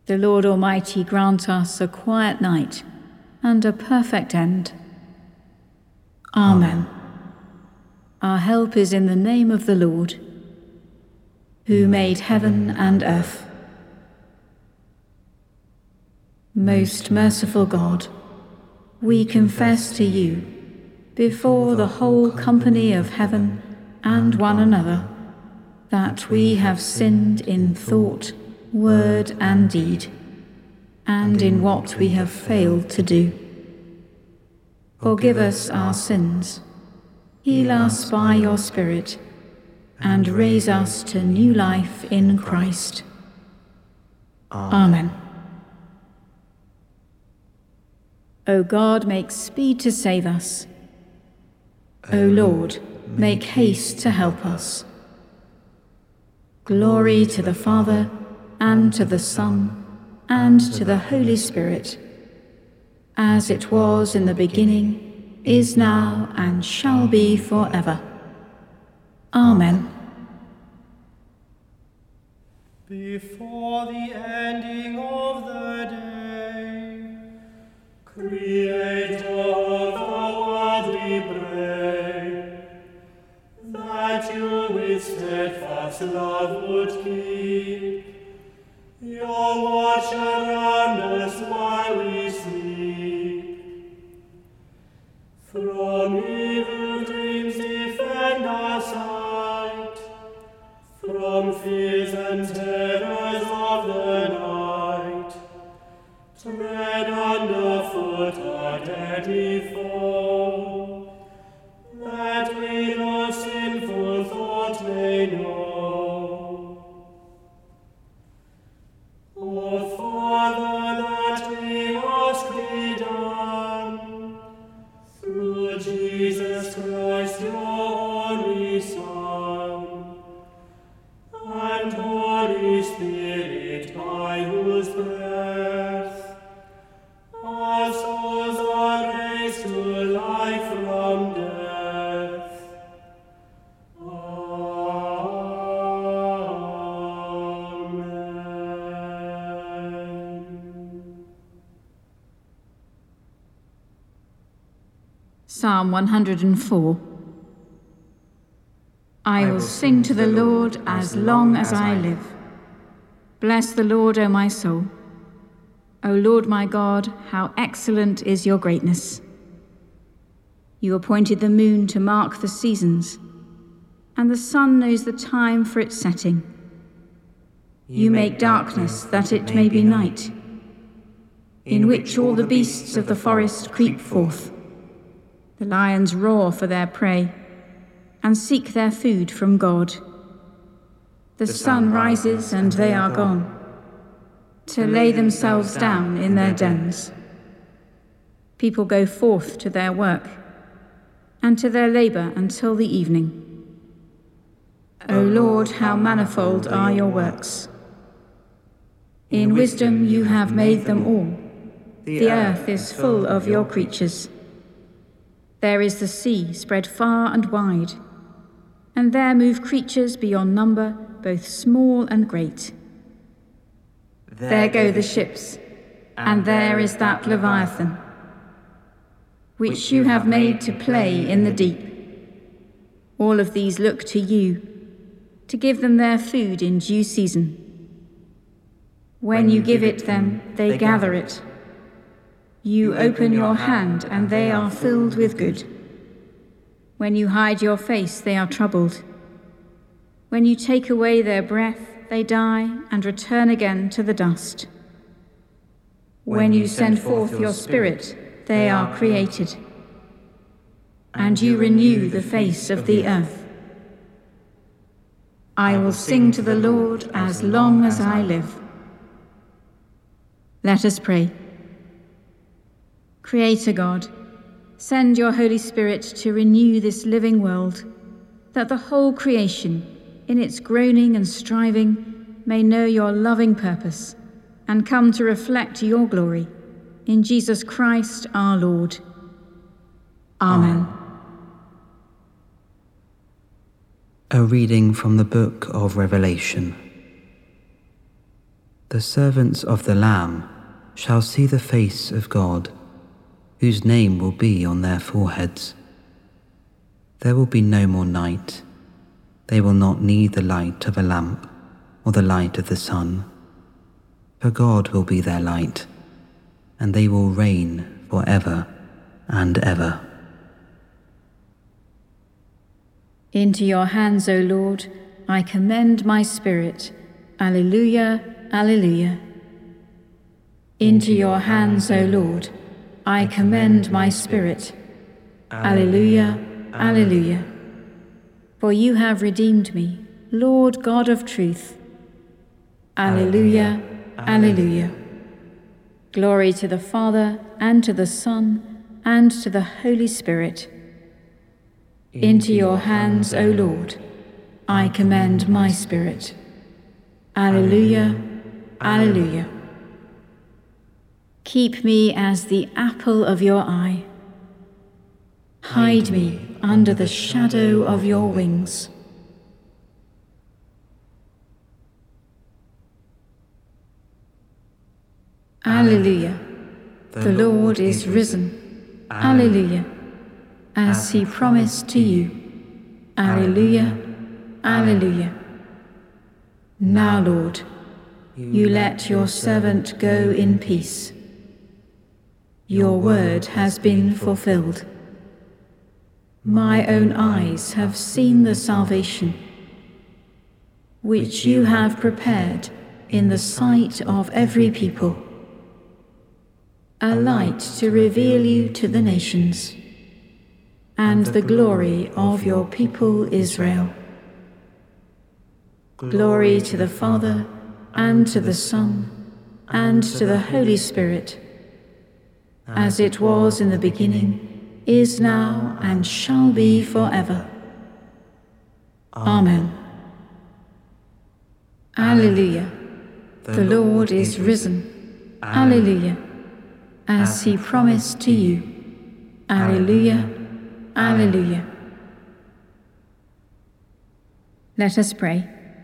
The Lord Almighty grant us a quiet night and a perfect end. Amen. Our help is in the name of the Lord, who made heaven and earth. Most merciful God, we confess to you, before the whole company of heaven and one another, that we have sinned in thought, word, and deed, and in what we have failed to do. Forgive us our sins, heal us by your Spirit, and raise us to new life in Christ. Amen. O God, make speed to save us. O Lord, make haste to help us. Glory to the Father, and to the Son, and to the Holy Spirit, as it was in the beginning, is now, and shall be forever. Amen. Before the ending of the day, Creator of the world, we pray, that you with steadfast love would keep your watch around us while we sleep. From evil dreams defend our sight, from fears and terrors of the night. Tread underfoot our deadly foe, that we no sinful thought may know. O Father, that we ask thee done, through Jesus Christ, your only Son, and Holy Spirit, by whose breath our souls are raised to life from death. Amen. Psalm 104. I will sing to the Lord as long as I live. Bless the Lord, O my soul. O Lord my God, how excellent is your greatness. You appointed the moon to mark the seasons, and the sun knows the time for its setting. You make darkness that it may be night, in which all the beasts of the forest creep forth. The lions roar for their prey, and seek their food from God. The sun rises and they are gone, to lay themselves down in their dens. People go forth to their work, and to their labor until the evening. O Lord, how manifold are your works! In wisdom you have made them all. The earth is full of your creatures. There is the sea spread far and wide, and there move creatures beyond number, both small and great. There go the ships, and there is that Leviathan, which you have made to play in the deep. All of these look to you, to give them their food in due season. When you give it them, they gather it. You open your hand, and they are filled with good. When you hide your face, they are troubled. When you take away their breath, they die and return again to the dust. When you send forth your Spirit, they are created, and you renew the face of the earth. I will sing to the Lord as long as I live. Let us pray. Creator God, send your Holy Spirit to renew this living world, that the whole creation, in its groaning and striving, may know your loving purpose and come to reflect your glory. In Jesus Christ our Lord. Amen. A reading from the book of Revelation. The servants of the Lamb shall see the face of God, whose name will be on their foreheads. There will be no more night. They will not need the light of a lamp or the light of the sun, for God will be their light, and they will reign forever and ever. Into your hands, O Lord, I commend my spirit. Alleluia, alleluia. Into your hands, O Lord, I commend my spirit. Alleluia, alleluia. For you have redeemed me, Lord God of truth. Alleluia, alleluia. Glory to the Father, and to the Son, and to the Holy Spirit. Into your hands, O Lord, I commend my spirit. Alleluia, alleluia. Keep me as the apple of your eye. Hide me under the shadow of your wings. Alleluia. The Lord is risen. Alleluia. As he promised to you. Alleluia, alleluia. Now, Lord, you let your servant go in peace. Your word has been fulfilled. My own eyes have seen the salvation which you have prepared in the sight of every people, a light to reveal you to the nations, and the glory of your people Israel. Glory to the Father, and to the Son, and to the Holy Spirit, as it was in the beginning, is now, and shall be forever. Amen. Alleluia. The Lord is risen. Alleluia. As he promised to you. Alleluia. Alleluia. Let us pray.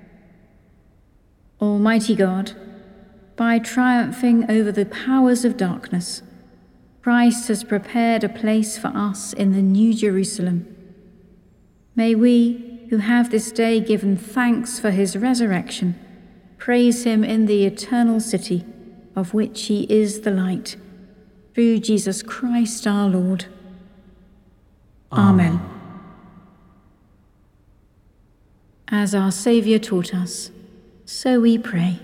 Almighty God, by triumphing over the powers of darkness, Christ has prepared a place for us in the New Jerusalem. May we, who have this day given thanks for his resurrection, praise him in the eternal city, of which he is the light, through Jesus Christ our Lord. Amen. As our Saviour taught us, so we pray.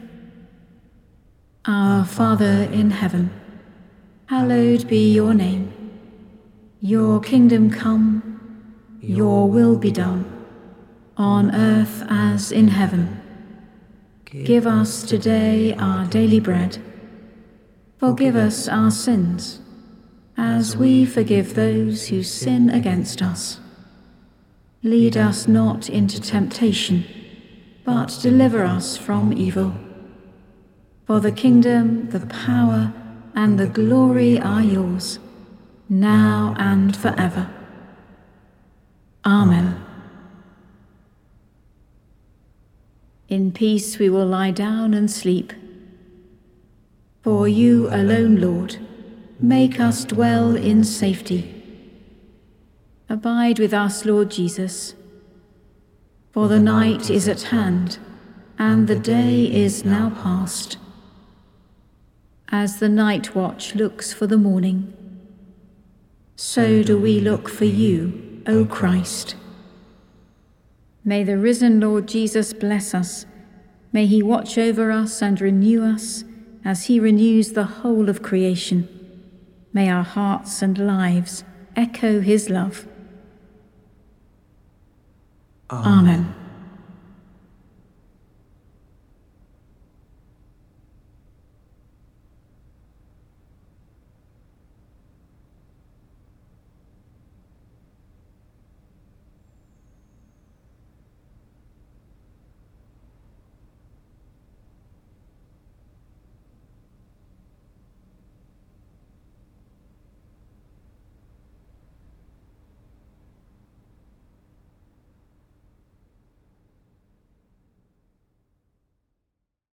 Our Father in heaven, hallowed be your name. Your kingdom come, your will be done, on earth as in heaven. Give us today our daily bread. Forgive us our sins, as we forgive those who sin against us. Lead us not into temptation, but deliver us from evil. For the kingdom, the power, and the glory are yours, now and forever. Amen. In peace we will lie down and sleep. For you alone, Lord, make us dwell in safety. Abide with us, Lord Jesus. For the night is at hand, and the day is now past. As the night watch looks for the morning, so do we look for you, O Christ. May the risen Lord Jesus bless us. May he watch over us and renew us as he renews the whole of creation. May our hearts and lives echo his love. Amen.